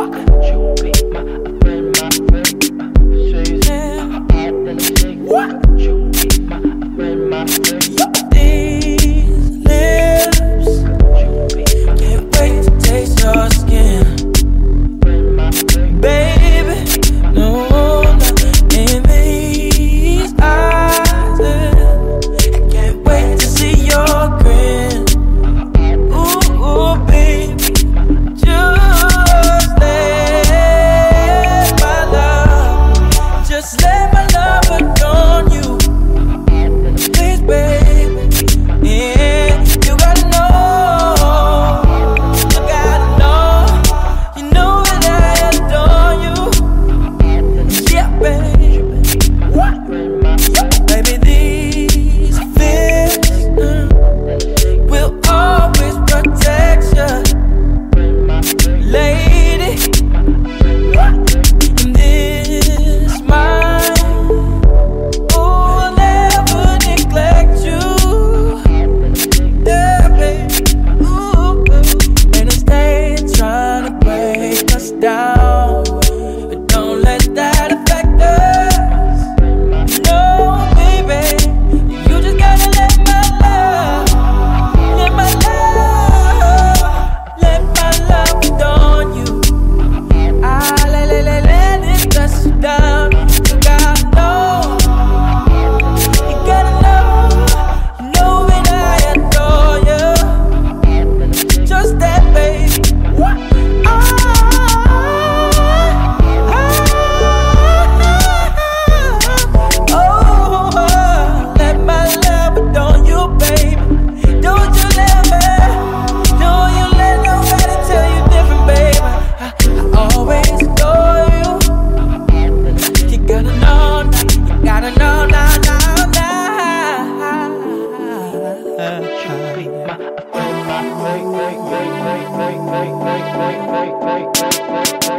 You be my friend, my friend. You be my friend, my friend. These lips can't wait to taste your skin, baby. No, not in these eyes. I can't wait to see your grin. Ooh, baby, just let my love adorn you. Please, baby, yeah, you gotta know, you know that I adore you, yeah, baby. Baby, these fears will always protect you, lady. In this mind, oh, I'll never neglect you, yeah, baby. Ooh, and instead trying to break us down, but don't let that affect us. No, baby, you just gotta let my love adorn you. Let it dress you down. You gotta know, you know that I adore you. Just that, baby. Oh, let my love adorn you, baby. Don't you let nobody tell you different, baby. I always adore you. You gotta know now, you gotta know now. You be my friend, my friend.